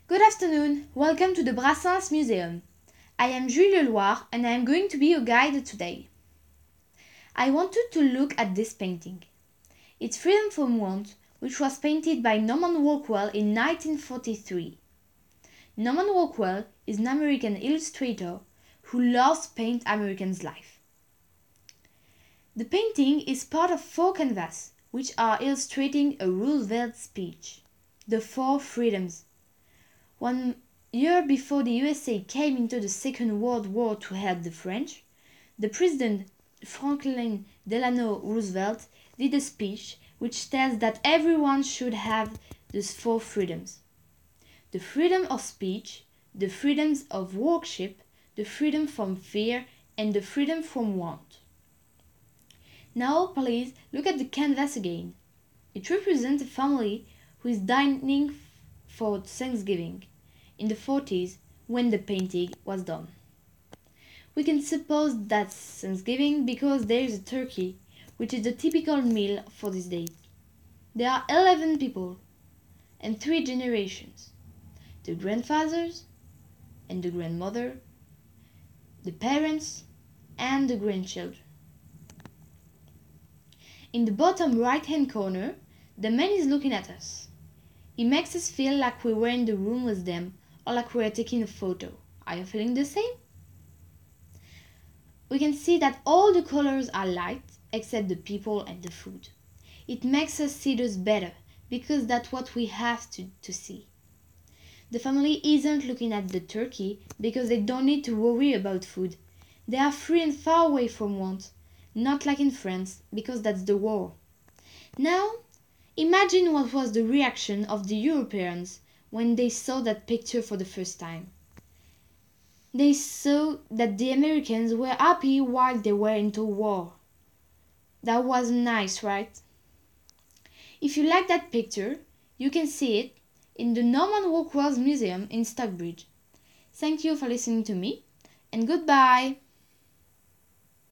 Good afternoon, welcome to the Brassens Museum. I am Julie Leloir and I am going to be your guide today. I wanted to look at this painting. It's Freedom from Want, which was painted by Norman Rockwell in 1943. Norman Rockwell is an American illustrator who loves to paint Americans' life. The painting is part of 4 canvases, which are illustrating a Roosevelt speech, The Four Freedoms. 1 year before the USA came into the Second World War to help the French, the President Franklin Delano Roosevelt did a speech which tells that everyone should have these 4 freedoms: the freedom of speech, the freedoms of worship, the freedom from fear, and the freedom from want. Now please look at the canvas again. It represents a family who is dining for Thanksgiving in the 40s when the painting was done. We can suppose that's Thanksgiving because there is a turkey, which is the typical meal for these days. There are 11 people and 3 generations: the grandfathers and the grandmother, the parents and the grandchildren. In the bottom right hand corner, the man is looking at us. He makes us feel like we were in the room with them or like we are taking a photo. Are you feeling the same? We can see that all the colors are light except the people and the food. It makes us see those better because that's what we have to see. The family isn't looking at the turkey because they don't need to worry about food. They are free and far away from want, not like in France because that's the war. Now, imagine what was the reaction of the Europeans when they saw that picture for the first time. They saw that the Americans were happy while they were into war. That was nice, right? If you like that picture, you can see it in the Norman Rockwell Museum in Stockbridge. Thank you for listening to me, and goodbye!